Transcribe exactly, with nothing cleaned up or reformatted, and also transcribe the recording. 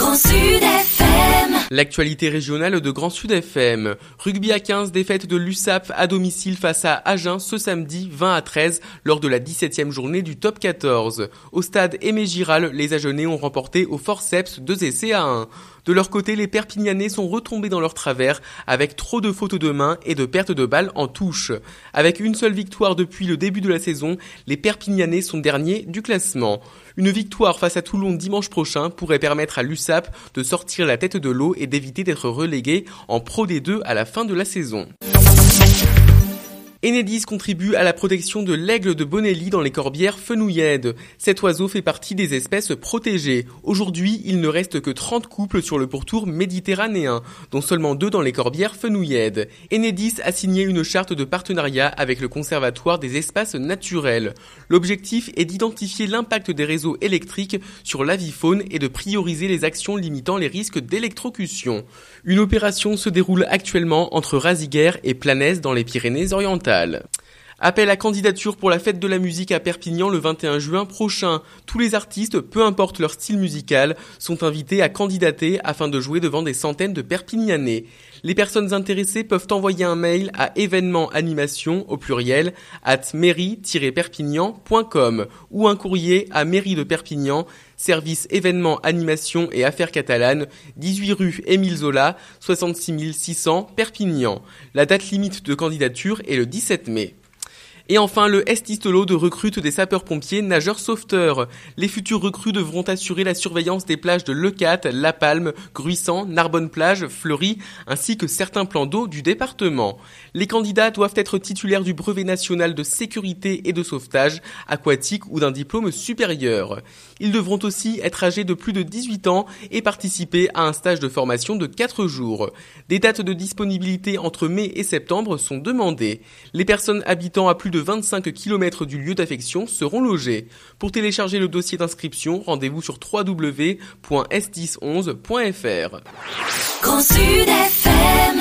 Grand Sud F M. L'actualité régionale de Grand Sud F M. Rugby à quinze, défaite de l'U S A P à domicile face à Agen ce samedi vingt à treize lors de la dix-septième journée du top quatorze. Au stade Aimé Giral, les Agenais ont remporté au forceps deux essais à un. De leur côté, les Perpignanais sont retombés dans leur travers avec trop de fautes de main et de pertes de balles en touche. Avec une seule victoire depuis le début de la saison, les Perpignanais sont derniers du classement. Une victoire face à Toulon dimanche prochain pourrait permettre à l'U S A P de sortir la tête de l'eau et d'éviter d'être relégué en Pro D deux à la fin de la saison. Enedis contribue à la protection de l'aigle de Bonelli dans les corbières fenouillèdes. Cet oiseau fait partie des espèces protégées. Aujourd'hui, il ne reste que trente couples sur le pourtour méditerranéen, dont seulement deux dans les corbières fenouillèdes. Enedis a signé une charte de partenariat avec le Conservatoire des espaces naturels. L'objectif est d'identifier l'impact des réseaux électriques sur l'avifaune et de prioriser les actions limitant les risques d'électrocution. Une opération se déroule actuellement entre Raziguères et Planès dans les Pyrénées-Orientales. Appel à candidature pour la fête de la musique à Perpignan le vingt et un juin prochain. Tous les artistes, peu importe leur style musical, sont invités à candidater afin de jouer devant des centaines de Perpignanais. Les personnes intéressées peuvent envoyer un mail à événement animation au pluriel arobase mairie tiret perpignan point com ou un courrier à mairie de Perpignan, service événements animation et affaires catalanes, dix-huit rue Émile Zola, soixante-six mille six cents Perpignan. La date limite de candidature est le dix-sept mai. Et enfin, le Estistolo de recrute des sapeurs-pompiers nageurs sauveteurs. Les futurs recrues devront assurer la surveillance des plages de Leucate, La Palme, Gruissant, Narbonne-Plage, Fleury, ainsi que certains plans d'eau du département. Les candidats doivent être titulaires du brevet national de sécurité et de sauvetage aquatique ou d'un diplôme supérieur. Ils devront aussi être âgés de plus de dix-huit ans et participer à un stage de formation de quatre jours. Des dates de disponibilité entre mai et septembre sont demandées. Les personnes habitant à plus de vingt-cinq kilomètres du lieu d'affection seront logés. Pour télécharger le dossier d'inscription, rendez-vous sur w w w point s dix onze point f r. Grand Sud F M.